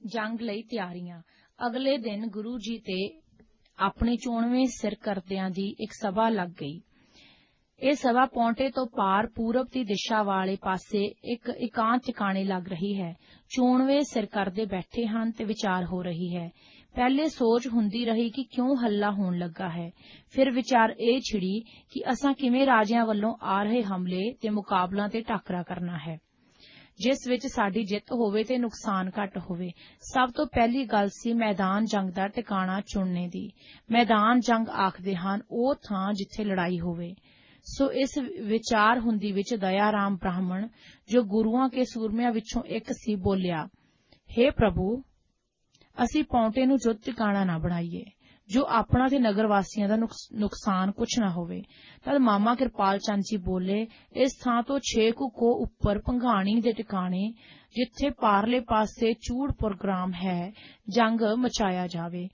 ਜੰਗ ਲਈ ਤਿਆਰੀਆਂ। ਅਗਲੇ ਦਿਨ ਗੁਰੂ ਜੀ ਤੇ ਆਪਣੇ 94ਵੇਂ ਸਿਰਕੱਢਿਆਂ ਦੀ ਇੱਕ ਸਭਾ ਲੱਗ ਗਈ। ਇਹ ਸਭਾ ਪੌਂਟੇ ਤੋਂ ਪਾਰ ਪੂਰਬ ਦੀ ਦਿਸ਼ਾ ਵਾਲੇ ਪਾਸੇ ਇੱਕ ਇਕਾਂਤ ਟਿਕਾਣੇ ਲੱਗ ਰਹੀ ਹੈ। 94ਵੇਂ ਸਿਰਕੱਢੇ ਬੈਠੇ ਹਨ ਤੇ ਵਿਚਾਰ ਹੋ ਰਹੀ ਹੈ। ਪਹਿਲੇ ਸੋਚ ਹੁੰਦੀ ਰਹੀ ਕਿ ਕਿਉਂ ਹੱਲਾ ਹੋਣ ਲੱਗਾ ਹੈ। ਫਿਰ ਵਿਚਾਰ ਇਹ ਛਿੜੀ ਕਿ ਅਸਾਂ ਕਿਵੇਂ ਰਾਜਿਆਂ ਵੱਲੋਂ ਆ ਰਹੇ ਹਮਲੇ ਤੇ ਮੁਕਾਬਲਾਂ ਤੇ ਟਾਕਰਾ ਕਰਨਾ ਹੈ, ਜਿਸ ਵਿੱਚ ਸਾਡੀ ਜਿੱਤ ਹੋਵੇ ਤੇ ਨੁਕਸਾਨ ਘੱਟ ਹੋਵੇ। ਸਭ ਤੋਂ ਪਹਿਲੀ ਗੱਲ ਸੀ ਮੈਦਾਨ ਜੰਗ ਦਾ ਟਿਕਾਣਾ ਚੁਣਨੇ ਦੀ। ਮੈਦਾਨ ਜੰਗ ਆਖਦੇ ਹਨ ਉਹ ਥਾਂ ਜਿੱਥੇ ਲੜਾਈ ਹੋਵੇ। ਸੋ ਇਸ ਵਿਚਾਰ ਹੁੰਦੀ ਵਿੱਚ ਦਇਆ ਰਾਮ ਬ੍ਰਾਹਮਣ, ਜੋ ਗੁਰੂਆਂ ਕੇ ਸੂਰਮਿਆਂ ਵਿੱਚੋਂ ਇੱਕ ਸੀ, ਬੋਲਿਆ, ਹੇ ਪ੍ਰਭੂ, ਅਸੀਂ ਪੌਂਟੇ ਨੂੰ ਜੁੱਧ ਟਿਕਾਣਾ ਨਾ ਬਣਾਈਏ, ਜੋ ਆਪਣਾ ਤੇ ਨਗਰ ਵਾਸੀਆਂ ਦਾ ਨੁਕਸਾਨ ਕੁਛ ਨਾ ਹੋਵੇ। ਤਦ ਮਾਮਾ ਕਿਰਪਾਲ ਚੰਦ ਜੀ ਬੋਲੇ, ਇਸ ਥਾਂ ਤੋਂ 6 ਕੋਹ ਉੱਪਰ ਭੰਗਾਣੀ ਦੇ ਟਿਕਾਣੇ, ਜਿੱਥੇ ਪਾਰਲੇ ਪਾਸੇ ਚੂੜਪੁਰ ਗ੍ਰਾਮ ਹੈ, ਜੰਗ ਮਚਾਇਆ ਜਾਵੇ।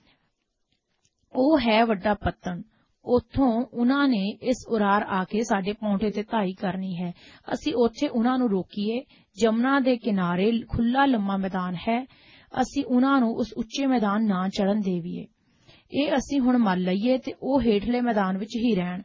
ਉਹ ਹੈ ਵੱਡਾ ਪੱਤਣ। ਉੱਥੋਂ ਉਨ੍ਹਾਂ ਨੇ ਇਸ ਉਰਾਰ ਆ ਕੇ ਸਾਡੇ ਪੌਂਟੇ ਤੇ ਧਾਈ ਕਰਨੀ ਹੈ। ਅਸੀਂ ਉੱਥੇ ਉਨ੍ਹਾਂ ਨੂੰ ਰੋਕੀਏ। ਜਮਨਾ ਦੇ ਕਿਨਾਰੇ ਖੁੱਲ੍ਹਾ ਲੰਮਾ ਮੈਦਾਨ ਹੈ। ਅਸੀਂ ਉਨ੍ਹਾਂ ਨੂੰ ਉਸ ਉੱਚੇ ਮੈਦਾਨ ਨਾ ਚੜ੍ਹਨ ਦੇਵੀਏ। ਇਹ ਅਸੀਂ ਹੁਣ ਮੰਨ ਲਈਏ ਤੇ ਉਹ ਹੇਠਲੇ ਮੈਦਾਨ ਵਿੱਚ ਹੀ ਰਹਿਣ।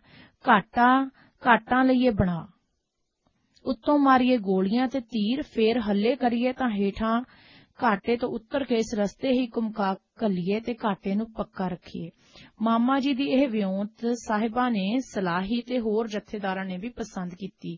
ਘਾਟਾਂ ਲਈਏ ਬਣਾ, ਉੱਤੋਂ ਮਾਰੀਏ ਗੋਲੀਆਂ ਤੇ ਤੀਰ, ਫੇਰ ਹੱਲੇ ਕਰੀਏ ਤਾਂ ਹੇਠਾਂ ਘਾਟੇ ਤੋਂ ਉੱਤਰ ਕੇ ਇਸ ਰਸਤੇ ਹੀ ਘੁਮਕਾ ਘੱਲੀਏ ਤੇ ਘਾਟੇ ਨੂੰ ਪੱਕਾ ਰੱਖੀਏ। ਮਾਮਾ ਜੀ ਦੀ ਇਹ ਵਿਉਂਤ ਸਾਹਿਬਾਂ ਨੇ ਸਲਾਹੀ ਤੇ ਹੋਰ ਜਥੇਦਾਰਾਂ ਨੇ ਵੀ ਪਸੰਦ ਕੀਤੀ।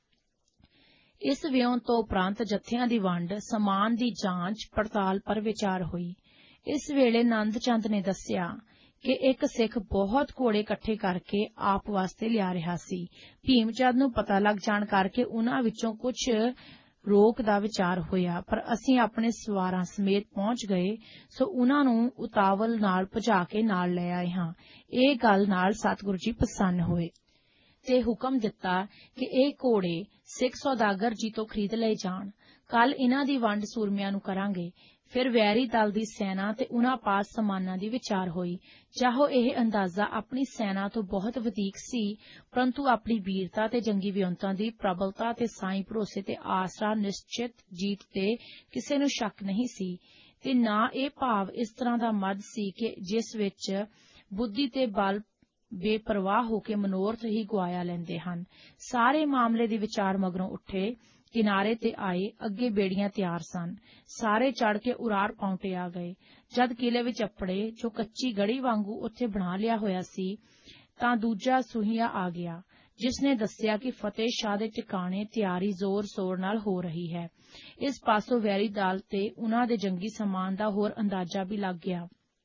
ਇਸ ਵਿਉਂਤ ਤੋਂ ਉਪਰੰਤ ਜਥਿਆਂ ਦੀ ਵੰਡ, ਸਮਾਨ ਦੀ ਜਾਂਚ ਪੜਤਾਲ ਪਰ ਵਿਚਾਰ ਹੋਈ। ਇਸ ਵੇਲੇ ਨੰਦ ਚੰਦ ਨੇ ਦੱਸਿਆ ਕਿ ਇੱਕ ਸਿੱਖ ਬਹੁਤ ਘੋੜੇ ਇਕੱਠੇ ਕਰਕੇ ਆਪ ਵਾਸਤੇ ਲਿਆ ਰਿਹਾ ਸੀ। ਭੀਮ ਚੰਦ ਨੂੰ ਪਤਾ ਲੱਗ ਜਾਣ ਕਰਕੇ ਉਨ੍ਹਾਂ ਵਿੱਚੋਂ ਕੁਝ ਰੋਕ ਦਾ ਵਿਚਾਰ ਹੋਇਆ, ਪਰ ਅਸੀਂ ਆਪਣੇ ਸਵਾਰਾਂ ਸਮੇਤ ਪਹੁੰਚ ਗਏ, ਸੋ ਉਨ੍ਹਾਂ ਨੂੰ ਉਤਾਵਲ ਨਾਲ ਭਜਾ ਕੇ ਨਾਲ ਲੈ ਆਏ ਹਾਂ। ਇਹ ਗੱਲ ਨਾਲ ਸਤਿਗੁਰੂ ਜੀ ਪ੍ਰਸੰਨ ਹੋਏ ਤੇ ਹੁਕਮ ਦਿੱਤਾ ਕਿ ਇਹ ਘੋੜੇ ਸਿੱਖ ਸੌਦਾਗਰ ਜੀ ਤੋਂ ਖਰੀਦ ਲਏ ਜਾਣ। ਕੱਲ ਇਨ੍ਹਾਂ ਦੀ ਵੰਡ ਸੂਰਮਿਆਂ ਨੂੰ ਕਰਾਂਗੇ। ਫਿਰ ਵੈਰੀ ਦਲ ਦੀ ਸੈਨਾ ਤੇ ਉਨ੍ਹਾਂ ਪਾਸ ਸਮਾਨਾਂ ਦੀ ਵਿਚਾਰ ਹੋਈ। ਚਾਹੋ ਇਹ ਅੰਦਾਜ਼ਾ ਆਪਣੀ ਸੈਨਾ ਤੋਂ ਬਹੁਤ ਵਧੀਕ ਸੀ, ਪਰੰਤੂ ਆਪਣੀ ਵੀਰਤਾ ਤੇ ਜੰਗੀ ਵਿਉਂਤਾਂ ਦੀ ਪ੍ਰਬਲਤਾ ਤੇ ਸਾਈਂ ਭਰੋਸੇ ਤੇ ਆਸਰਾ ਨਿਸ਼ਚਿਤ ਜੀਤ ਤੇ ਕਿਸੇ ਨੂੰ ਸ਼ੱਕ ਨਹੀਂ ਸੀ, ਤੇ ਨਾ ਇਹ ਭਾਵ ਇਸ ਤਰ੍ਹਾਂ ਦਾ ਮਦ ਸੀ ਕਿ ਜਿਸ ਵਿੱਚ ਬੁੱਧੀ ਤੇ ਬਲ ਬੇਪਰਵਾਹ ਹੋ ਕੇ ਮਨੋਰਥ ਹੀ ਗੁਆਇਆ ਲੈਂਦੇ ਹਨ। ਸਾਰੇ ਮਾਮਲੇ ਦੀ ਵਿਚਾਰ ਮਗਰੋਂ ਉੱਠੇ, ਕਿਨਾਰੇ ਤੇ ਆਏ। ਅੱਗੇ ਬੇੜੀਆਂ ਤਿਆਰ ਸਨ। ਸਾਰੇ ਚੜ ਕੇ ਉਰਾਰ ਪੌਂਟੇ ਆ ਗਏ। ਜਦ ਕਿਲੇ ਵਿੱਚ ਅੱਪੜੇ, ਜੋ ਕੱਚੀ ਗੜੀ ਵਾਂਗੂ ਉੱਥੇ ਬਣਾ ਲਿਆ ਹੋਇਆ ਸੀ, ਤਾਂ ਦੂਜਾ ਸੂਹੀਆ ਆ ਗਿਆ, ਜਿਸ ਨੇ ਦੱਸਿਆ ਕਿ ਫਤਿਹ ਸ਼ਾਹ ਦੇ ਟਿਕਾਣੇ ਤਿਆਰੀ ਜ਼ੋਰ ਸ਼ੋਰ ਨਾਲ ਹੋ ਰਹੀ ਹੈ। ਇਸ ਪਾਸੋਂ ਵੈਰੀ ਦਲ ਤੇ ਉਨ੍ਹਾਂ ਦੇ ਜੰਗੀ ਸਮਾਨ ਦਾ ਹੋਰ ਅੰਦਾਜ਼ਾ ਵੀ ਲੱਗ ਗਿਆ।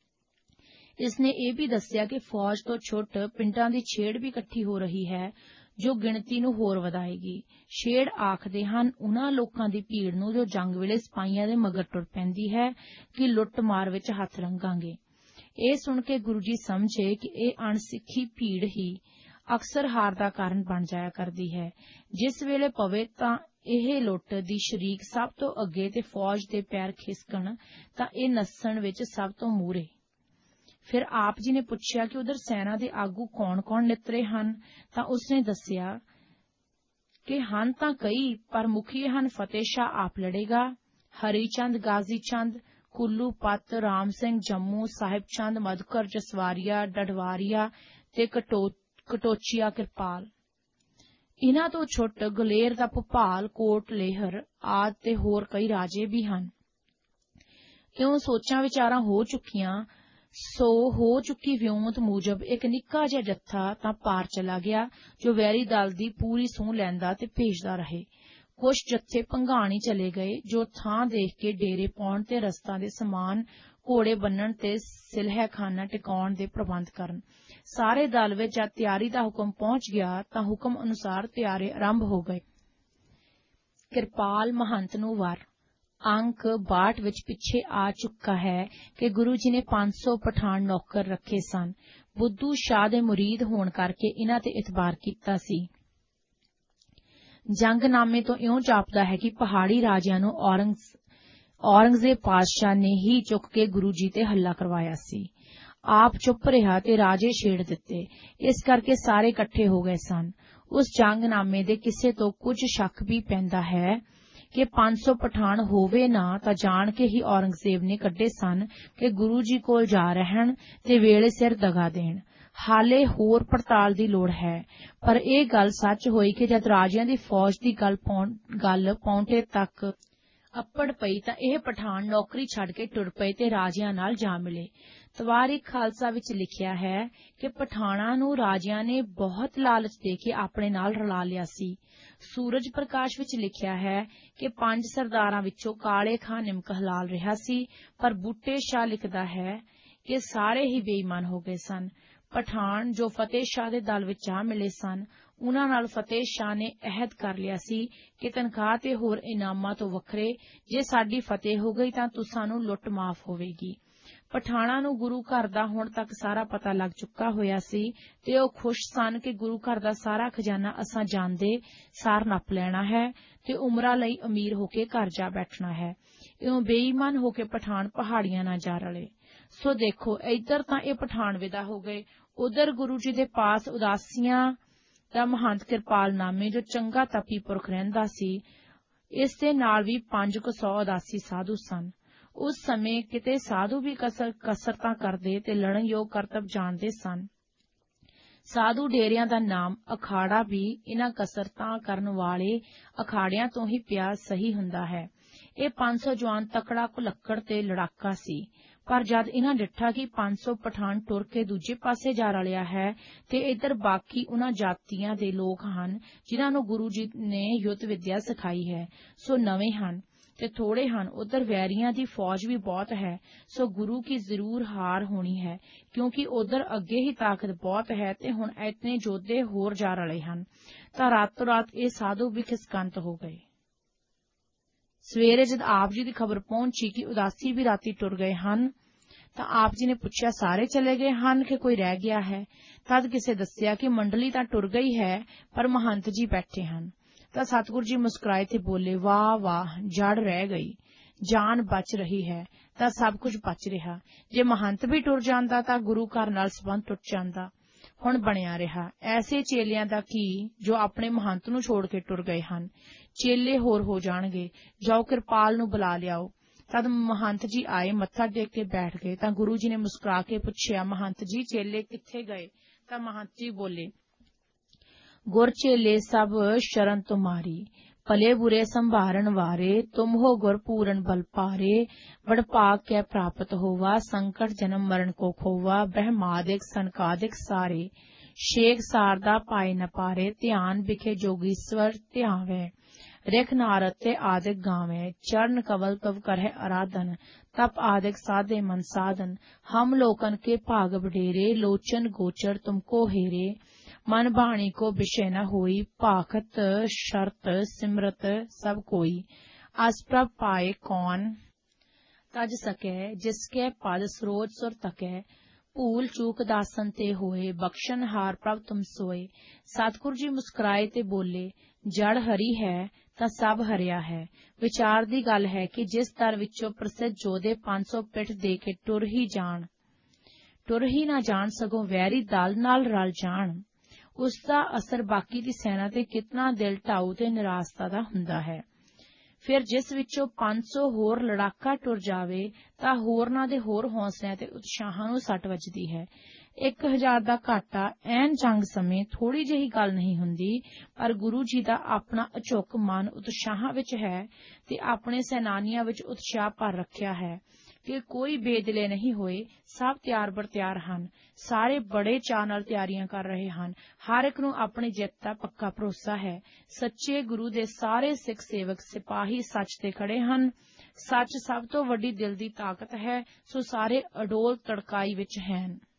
ਇਸ ਨੇ ਇਹ ਵੀ ਦੱਸਿਆ ਕਿ ਫੌਜ ਤੋਂ ਛੁੱਟ ਪਿੰਡਾਂ ਦੀ ਛੇੜ ਵੀ ਇਕੱਠੀ ਹੋ ਰਹੀ ਹੈ, ਜੋ ਗਿਣਤੀ ਨੂੰ ਹੋਰ ਵਧਾਏਗੀ। ਛੇੜ ਆਖਦੇ ਹਨ ਉਨ੍ਹਾਂ ਲੋਕਾਂ ਦੀ ਭੀੜ ਨੂੰ ਜੋ ਜੰਗ ਵੇਲੇ ਸਿਪਾਹੀਆਂ ਦੇ ਮਗਰ ਟੁਰ ਪੈਂਦੀ ਹੈ ਕਿ ਲੁੱਟ ਮਾਰ ਵਿੱਚ ਹੱਥ ਰੰਗਾਂਗੇ। ਇਹ ਸੁਣ ਕੇ ਗੁਰੂ ਜੀ ਸਮਝੇ ਕਿ ਇਹ ਅਣਸਿੱਖੀ ਭੀੜ ਹੀ ਅਕਸਰ ਹਾਰ ਦਾ ਕਾਰਨ ਬਣ ਜਾਇਆ ਕਰਦੀ ਹੈ। ਜਿਸ ਵੇਲੇ ਪਵੇ ਤਾਂ ਇਹ ਲੁੱਟ ਦੀ ਸ਼ਰੀਕ ਸਭ ਤੋਂ ਅੱਗੇ ਤੇ ਫੌਜ ਦੇ ਪੈਰ ਖਿਸਕਣ ਤਾਂ ਇਹ ਨੱਸਣ ਵਿੱਚ ਸਭ ਤੋਂ ਮੂਹਰੇ। ਫਿਰ ਆਪ ਜੀ ਨੇ ਪੁੱਛਿਆ ਕਿ ਉਧਰ ਸੈਨਾ ਦੇ ਆਗੂ ਕੌਣ-ਕੌਣ ਨਿਤਰੇ ਹਨ, ਤਾਂ ਉਸਨੇ ਦੱਸਿਆ ਕਿ ਹਨ ਤਾਂ ਕਈ, ਪਰ ਮੁਖੀ ਹਨ ਫਤਿਹ ਸ਼ਾਹ ਆਪ ਲੜੇਗਾ, ਹਰੀ ਚੰਦ, ਗਾਜ਼ੀ ਚੰਦ, ਕੁੱਲੂ ਪੱਤ, ਰਾਮ ਸਿੰਘ ਜੰਮੂ, ਸਾਹਿਬ ਚੰਦ, ਮਧੂਕਰ ਜਸਵਾਰੀਆ, ਡਡਵਾਰੀਆ ਤੇ ਕਟੋਚੀਆ ਕਿਰਪਾਲ। ਇਨ੍ਹਾਂ ਤੋਂ ਛੁੱਟ ਗਲੇਰ ਦਾ ਭੁਪਾਲ, ਕੋਟ ਲੇਹਰ ਆਦਿ ਤੇ ਹੋਰ ਕਈ ਰਾਜੇ ਵੀ ਹਨ। ਇਉਂ ਸੋਚਾਂ ਵਿਚਾਰਾਂ ਹੋ ਚੁੱਕੀਆਂ, ਸੋ ਹੋ ਚੁੱਕੀ ਵਿਉਂਤ ਮੂਜਬ ਇੱਕ ਨਿੱਕਾ ਜਿਹਾ ਜੱਥਾ ਤਾਂ ਪਾਰ ਚਲਾ ਗਿਆ, ਜੋ ਵੈਰੀ ਦਲ ਦੀ ਪੂਰੀ ਸੂਹ ਲੈਂਦਾ ਤੇ ਭੇਜਦਾ ਰਹੇ। ਕੁਝ ਜੱਥੇ ਭੰਗਾਣੀ ਚਲੇ ਗਏ, ਜੋ ਥਾਂ ਦੇਖ ਕੇ ਡੇਰੇ ਪਾਉਣ ਤੇ ਰਸਤਾਂ ਦੇ ਸਮਾਨ, ਘੋੜੇ ਬੰਨਣ ਤੇ ਸਿਲਹਖਾਨਾ ਟਿਕਾਉਣ ਦੇ ਪ੍ਰਬੰਧ ਕਰਨ। ਸਾਰੇ ਦਲ ਵਿੱਚ ਜਦ ਤਿਆਰੀ ਦਾ ਹੁਕਮ ਪਹੁੰਚ ਗਿਆ ਤਾਂ ਹੁਕਮ ਅਨੁਸਾਰ ਤਿਆਰੇ ਆਰੰਭ ਹੋ ਗਏ। ਕਿਰਪਾਲ ਮਹੰਤ ਨੂੰ ਵਰ ਅੰਕ 62 ਵਿੱਚ ਪਿੱਛੇ ਆ ਚੁੱਕਾ ਹੈ ਕਿ ਗੁਰੂ ਜੀ ਨੇ 500 ਪਠਾਨ ਨੌਕਰ ਰੱਖੇ ਸਨ। ਬੁੱਧੂ ਸ਼ਾਹ ਦੇ ਮੁਰੀਦ ਹੋਣ ਕਰਕੇ ਇਨ੍ਹਾਂ ਤੇ ਇਤਬਾਰ ਕੀਤਾ ਸੀ। ਜੰਗਨਾਮੇ ਤੋਂ ਇਉਂ ਜਾਪਦਾ ਹੈ ਕਿ ਪਹਾੜੀ ਰਾਜਿਆਂ ਨੂੰ ਔਰੰਗਜ਼ੇਬ ਪਾਤਸ਼ਾਹ ਨੇ ਹੀ ਚੁੱਕ ਕੇ ਗੁਰੂ ਜੀ ਤੇ ਹੱਲਾ ਕਰਵਾਇਆ ਸੀ। ਆਪ ਚੁੱਪ ਰਿਹਾ ਤੇ ਰਾਜੇ ਛੇੜ ਦਿੱਤੇ। ਇਸ ਕਰਕੇ ਸਾਰੇ ਇਕੱਠੇ ਹੋ ਗਏ ਸਨ। ਉਸ ਜੰਗਨਾਮੇ ਦੇ ਕਿਸੇ ਤੋਂ ਕੁਝ ਸ਼ੱਕ ਵੀ ਪੈਂਦਾ ਹੈ ਕਿ 500 ਪਠਾਨ ਹੋਵੇ ਨਾ ਤਾਂ ਜਾਣ ਕੇ ਹੀ ਔਰੰਗਜ਼ੇਬ ਨੇ ਕੱਢੇ ਸਨ ਕਿ ਗੁਰੂ ਜੀ ਕੋਲ ਜਾ ਰਹਿਣ ਤੇ ਵੇਲੇ ਸਿਰ ਦਗਾ ਦੇਣ। ਹਾਲੇ ਹੋਰ ਪੜਤਾਲ ਦੀ ਲੋੜ ਹੈ, ਪਰ ਇਹ ਗੱਲ ਸੱਚ ਹੋਈ ਕਿ ਜਦ ਰਾਜਿਆਂ ਦੀ ਫੌਜ ਦੀ ਗੱਲ ਪੌਂਟੇ ਤੱਕ ਅੱਪੜ ਪਈ ਤਾਂ ਇਹ ਪਠਾਨ ਨੌਕਰੀ ਛੱਡ ਕੇ ਟੁਰ ਪਏ ਤੇ ਰਾਜਿਆਂ ਨਾਲ ਜਾ ਮਿਲੇ। ਤਵਾਰੀਖ ਖਾਲਸਾ ਵਿੱਚ ਲਿਖਿਆ ਹੈ ਕਿ ਪਠਾਣਾਂ ਨੂੰ ਰਾਜਿਆਂ ਨੇ ਬਹੁਤ ਲਾਲਚ ਦੇ ਕੇ ਆਪਣੇ ਨਾਲ ਰਲਾ ਲਿਆ ਸੀ। ਸੂਰਜ ਪ੍ਰਕਾਸ਼ ਵਿੱਚ ਲਿਖਿਆ ਹੈ ਕਿ 5 ਸਰਦਾਰਾਂ ਵਿੱਚੋਂ ਕਾਲੇ ਖਾਂ ਨਿਮਕ ਹਲਾਲ ਰਿਹਾ ਸੀ, ਪਰ ਬੂਟੇ ਸ਼ਾਹ ਲਿਖਦਾ ਹੈ ਕਿ ਸਾਰੇ ਹੀ ਬੇਈਮਾਨ ਹੋ ਗਏ ਸਨ। ਪਠਾਨ ਜੋ ਫਤਿਹ ਸ਼ਾਹ ਦੇ ਦਲ ਵਿੱਚ ਜਾ ਮਿਲੇ ਸਨ, ਉਨ੍ਹਾਂ ਨਾਲ ਫਤਿਹ ਸ਼ਾਹ ਨੇ ਅਹਿਦ ਕਰ ਲਿਆ ਸੀ ਕਿ ਤਨਖਾਹ ਤੇ ਹੋਰ ਇਨਾਮਾਂ ਤੋਂ ਵੱਖਰੇ ਜੇ ਸਾਡੀ ਫਤਿਹ ਹੋ ਗਈ ਤਾਂ ਤੁਸਾਂ ਨੂੰ ਲੁੱਟ ਮਾਫ਼ ਹੋਵੇਗੀ। ਪਠਾਣਾਂ ਨੂੰ ਗੁਰੂ ਘਰ ਦਾ ਹੁਣ ਤੱਕ ਸਾਰਾ ਪਤਾ ਲੱਗ ਚੁੱਕਾ ਹੋਇਆ ਸੀ ਤੇ ਉਹ ਖੁਸ਼ ਸਨ ਕਿ ਗੁਰੂ ਘਰ ਦਾ ਸਾਰਾ ਖਜ਼ਾਨਾ ਅਸਾਂ ਜਾਂਦੇ ਸਾਰ ਨੱਪ ਲੈਣਾ ਹੈ ਤੇ ਉਮਰਾਂ ਲਈ ਅਮੀਰ ਹੋ ਕੇ ਘਰ ਜਾ ਬੈਠਣਾ ਹੈ। ਇਉਂ ਬੇਈਮਾਨ ਹੋ ਕੇ ਪਠਾਨ ਪਹਾੜੀਆਂ ਨਾ ਜਾ ਰਲੇ। ਸੋ ਦੇਖੋ, ਇੱਧਰ ਤਾਂ ਇਹ ਪਠਾਨ ਵਿਦਾ ਹੋ ਗਏ, ਉਧਰ ਗੁਰੂ ਜੀ ਦੇ ਪਾਸ ਉਦਾਸੀਆਂ ਦਾ ਮਹੰਤ ਕਿਰਪਾਲ ਨਾਮੇ ਜੋ ਚੰਗਾ ਤਪੀ ਪੁਰਖ ਰਹਿੰਦਾ ਸੀ, ਇਸ ਦੇ ਨਾਲ ਵੀ 500 ਉਦਾਸੀ ਸਾਧੂ ਸਨ। ਉਸ ਸਮੇਂ ਕਿਤੇ ਸਾਧੂ ਵੀ ਕਸਰਤਾਂ ਕਰਦੇ ਤੇ ਲੜਨਯੋਗ ਕਰਤੱਵ ਜਾਣਦੇ ਸਨ। ਸਾਧੂ ਡੇਰਿਆਂ ਦਾ ਨਾਮ ਅਖਾੜਾ ਵੀ ਇਨ੍ਹਾਂ ਕਸਰਤਾਂ ਕਰਨ ਵਾਲੇ ਅਖਾੜਿਆਂ ਤੋਂ ਹੀ ਪਿਆ ਸਹੀ ਹੁੰਦਾ ਹੈ। ਇਹ 500 ਜਵਾਨ ਤਕੜਾ ਕੁਲੱਕੜ ਤੇ ਲੜਾਕਾ ਸੀ, ਪਰ ਜਦ ਇਨ੍ਹਾਂ ਡਿੱਠਾ ਕਿ 500 ਪਠਾਨ ਟੁਰ ਕੇ ਦੂਜੇ ਪਾਸੇ ਜਾ ਰਲਿਆ ਹੈ ਤੇ ਇੱਧਰ ਬਾਕੀ ਉਨ੍ਹਾਂ ਜਾਤੀਆਂ ਦੇ ਲੋਕ ਹਨ ਜਿਨ੍ਹਾਂ ਨੂੰ ਗੁਰੂ ਜੀ ਨੇ ਯੁੱਧ ਵਿਦਿਆ ਸਿਖਾਈ ਹੈ, ਸੋ ਨਵੇਂ ਹਨ ਤੇ ਥੋੜੇ ਹਨ। ਉਧਰ ਵੈਰੀਆਂ ਦੀ ਫੌਜ ਵੀ ਬਹੁਤ ਹੈ, ਸੋ ਗੁਰੂ ਕੀ ਜ਼ਰੂਰ ਹਾਰ ਹੋਣੀ ਹੈ, ਕਿਉਂਕਿ ਉਧਰ ਅੱਗੇ ਹੀ ਤਾਕਤ ਬਹੁਤ ਹੈ ਤੇ ਹੁਣ ਇਤਨੇ ਯੋਧੇ ਹੋਰ ਜਾ ਰਲੇ ਹਨ। ਤਾਂ ਰਾਤੋਂ ਰਾਤ ਇਹ ਸਾਧੂ ਵੀ ਖਿਸਕੰਤ ਹੋ ਗਏ। ਸਵੇਰੇ ਜਦ ਆਪ ਜੀ ਦੀ ਖਬਰ ਪਹੁੰਚੀ ਕਿ ਉਦਾਸੀ ਵੀ ਰਾਤੀ ਟੁਰ ਗਏ ਹਨ ਤਾਂ ਆਪ ਜੀ ਨੇ ਪੁੱਛਿਆ, ਸਾਰੇ ਚਲੇ ਗਏ ਹਨ ਕਿ ਕੋਈ ਰਹਿ ਗਿਆ ਹੈ? ਤਦ ਕਿਸੇ ਦੱਸਿਆ ਕਿ ਮੰਡਲੀ ਤਾਂ ਟੁਰ ਗਈ ਹੈ, ਪਰ ਮਹੰਤ ਜੀ ਬੈਠੇ ਹਨ। ਤਾਂ ਸਤਿਗੁਰੂ ਜੀ ਮੁਸਕਰਾਏ ਤੇ ਬੋਲੇ, ਵਾਹ ਵਾਹ, ਜੜ ਰਹਿ ਗਈ, ਜਾਨ ਬਚ ਰਹੀ ਹੈ ਤਾਂ ਸਭ ਕੁਝ ਬਚ ਰਿਹਾ। ਜੇ ਮਹੰਤ ਵੀ ਟੁਰ ਜਾਂਦਾ ਤਾਂ ਗੁਰੂ ਘਰ ਨਾਲ ਸੰਬੰਧ ਟੁੱਟ ਜਾਂਦਾ। ਹੁਣ ਬਣਿਆ ਰਿਹਾ ਐਸੇ ਚੇਲਿਆਂ ਦਾ ਕੀ ਜੋ ਆਪਣੇ ਮਹੰਤ ਨੂੰ ਛੋੜ ਕੇ ਟੁਰ ਗਏ ਹਨ। ਚੇਲੇ ਹੋਰ ਹੋ ਜਾਣਗੇ, ਜਾਓ ਕਿਰਪਾਲ ਨੂੰ ਬੁਲਾ ਲਿਆਓ। ਤਦ ਮਹੰਤ ਜੀ ਆਏ, ਮੱਥਾ ਟੇਕ ਕੇ ਬੈਠ ਗਏ। ਤਾਂ ਗੁਰੂ ਜੀ ਨੇ ਮੁਸਕਰਾ ਕੇ ਪੁੱਛਿਆ, ਮਹੰਤ ਜੀ ਚੇਲੇ ਕਿੱਥੇ ਗਏ? ਤਾਂ ਮਹੰਤ ਜੀ ਬੋਲੇ, ਗੁਰ ਚੇਲੇ ਸਭ ਸ਼ਰਨ ਤੁਮਾਰੀ, ਭਲੇ ਬੁਰੇ ਸੰਭਾਰਨ ਵਾਰੇ, ਤੁਮ ਹੋ ਗੁਰ ਪੂਰਨ ਬਲ ਪਾਰੇ, ਬੜ ਭਾਗ ਕੈ ਪ੍ਰਾਪਤ ਹੋਵਾ, ਸੰਕਟ ਜਨਮ ਮਰਨ ਕੋ ਖੋਵਾ, ਬ੍ਰਹਮਾਦਿਕ ਸੰਕਾਦਿਕ ਸਾਰੇ, ਸ਼ੇਖ ਸਾਰਦਾ ਪਾਏ ਨ ਪਾਰੇ, ਧਿਆਨ ਬਿਖੇ ਜੋਗੀਸਵਰ ਧਿਆਵੈ, ਰਿਖ ਨਾਰਦ ਤੇ ਆਦਿਕ ਗਾਵੇਂ, ਚਰਨ ਕਵਲ ਤਵ ਕਰਹਿ ਆਰਾਧਨ, तप आदिक साधे मन साधन, हम लोकन के भाग बडेरे, लोचन गोचर तुमको हेरे, मन बाणी को विषय न होई, भाखत शर्त सिमरत सब कोई, अस प्रभ पाए कौन तज सकै, जिसके पद सरोज सुर तकै, ਭੂਲ ਚੂਕ ਦਾਸਨ ਤੇ ਹੋਏ, ਬਖਸ਼ਨ ਹਾਰ ਪ੍ਰਭ ਤੁਮ ਸੋਏ। ਸਤਿਗੁਰੂ ਜੀ ਮੁਸਕਰਾਏ ਤੇ ਬੋਲੇ, ਜੜ ਹਰੀ ਹੈ ਤਾਂ ਸਭ ਹਰਿਆ ਹੈ। ਵਿਚਾਰ ਦੀ ਗੱਲ ਹੈ ਕਿ ਜਿਸ ਦਰ ਵਿੱਚੋਂ ਪ੍ਰਸਿੱਧ ਯੋਧੇ 500 ਪਿੱਠ ਦੇ ਕੇ ਟੁਰ ਹੀ ਨਾ ਜਾਣ ਸਗੋਂ ਵੈਰੀ ਦਲ ਨਾਲ ਰਲ ਜਾਣ, ਉਸ ਦਾ ਅਸਰ ਬਾਕੀ ਦੀ ਸੈਨਾ ਤੇ ਕਿਤਨਾ ਦਿਲ ਢਾਊ ਤੇ ਨਿਰਾਸ਼ਤਾ ਦਾ ਹੁੰਦਾ ਹੈ। ਫਿਰ ਜਿਸ ਵਿੱਚੋਂ 500 ਹੋਰ ਲੜਾਕਾ ਟੁਰ ਜਾਵੇ ਤਾਂ ਹੋਰਨਾਂ ਦੇ ਹੋਰ ਹੌਸਲਿਆਂ ਤੇ ਉਤਸ਼ਾਹਾਂ ਨੂੰ ਸੱਟ ਵੱਜਦੀ ਹੈ। 1000 ਦਾ ਘਾਟਾ ਐਨ ਜੰਗ ਸਮੇਂ ਥੋੜੀ ਜਿਹੀ ਗੱਲ ਨਹੀਂ ਹੁੰਦੀ, ਪਰ ਗੁਰੂ ਜੀ ਦਾ ਆਪਣਾ ਅਚੁੱਕ ਮਨ ਉਤਸ਼ਾਹਾਂ ਵਿੱਚ ਹੈ ਤੇ ਆਪਣੇ ਸੈਨਾਨੀਆਂ ਵਿੱਚ ਉਤਸ਼ਾਹ ਭਰ ਰੱਖਿਆ ਹੈ ਕਿ ਕੋਈ ਬੇਦਿਲੇ ਨਹੀਂ ਹੋਏ, ਸਭ ਤਿਆਰ ਬਰ ਤਿਆਰ ਹਨ, ਸਾਰੇ ਬੜੇ ਚਾਅ ਨਾਲ ਤਿਆਰੀਆਂ ਕਰ ਰਹੇ ਹਨ, ਹਰ ਇੱਕ ਨੂੰ ਆਪਣੀ ਜਿੱਤ ਦਾ ਪੱਕਾ ਭਰੋਸਾ ਹੈ। ਸੱਚੇ ਗੁਰੂ ਦੇ ਸਾਰੇ ਸਿੱਖ ਸੇਵਕ ਸਿਪਾਹੀ ਸੱਚ ਤੇ ਖੜੇ ਹਨ। ਸੱਚ ਸਭ ਤੋਂ ਵੱਡੀ ਦਿਲ ਦੀ ਤਾਕਤ ਹੈ, ਸੋ ਸਾਰੇ ਅਡੋਲ ਤੜਕਾਈ ਵਿੱਚ ਹਨ।